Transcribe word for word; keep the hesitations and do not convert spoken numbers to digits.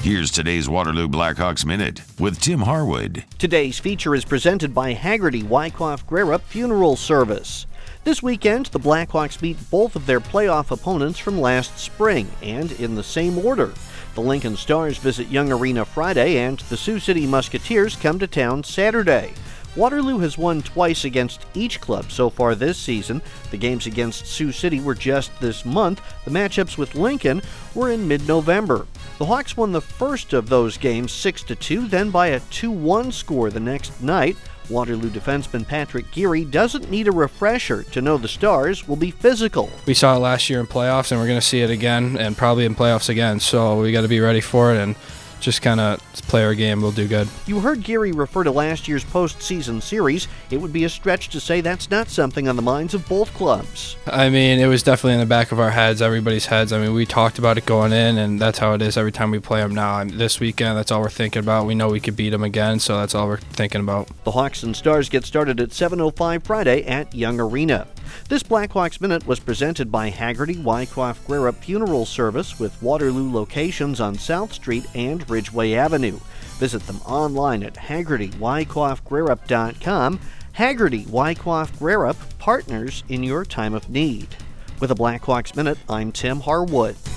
Here's today's Waterloo Blackhawks Minute with Tim Harwood. Today's feature is presented by Haggerty Wyckoff Grierup Funeral Service. This weekend, the Blackhawks meet both of their playoff opponents from last spring, and in the same order. The Lincoln Stars visit Young Arena Friday, and the Sioux City Musketeers come to town Saturday. Waterloo has won twice against each club so far this season. The games against Sioux City were just this month. The matchups with Lincoln were in mid-November. The Hawks won the first of those games six to two, then by a two one score the next night. Waterloo defenseman Patrick Geary doesn't need a refresher to know the Stars will be physical. We saw it last year in playoffs, and we're going to see it again, and probably in playoffs again, so we got to be ready for it and just kind of play our game. We'll do good. You heard Geary refer to last year's postseason series. It would be a stretch to say that's not something on the minds of both clubs. I mean, it was definitely in the back of our heads, everybody's heads. I mean, we talked about it going in, and that's how it is every time we play them now. I mean, this weekend, that's all we're thinking about. We know we could beat them again, so that's all we're thinking about. The Hawks and Stars get started at seven oh five Friday at Young Arena. This Blackhawks Minute was presented by Haggerty Wyckoff Grierup Funeral Service with Waterloo locations on South Street and Ridgeway Avenue. Visit them online at haggerty wyckoff grierup dot com. Haggerty Wyckoff Grierup, partners in your time of need. With a Blackhawks Minute, I'm Tim Harwood.